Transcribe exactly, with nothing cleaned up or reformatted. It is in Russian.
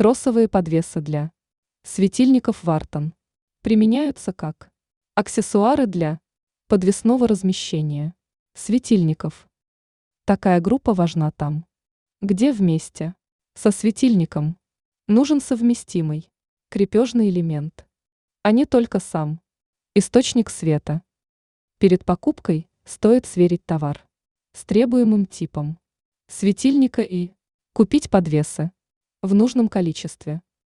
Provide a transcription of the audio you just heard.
Тросовые подвесы для светильников Вартон применяются как аксессуары для подвесного размещения светильников. Такая группа важна там, где вместе со светильником нужен совместимый крепежный элемент, а не только сам источник света. Перед покупкой стоит сверить товар с требуемым типом светильника и купить подвесы в нужном количестве.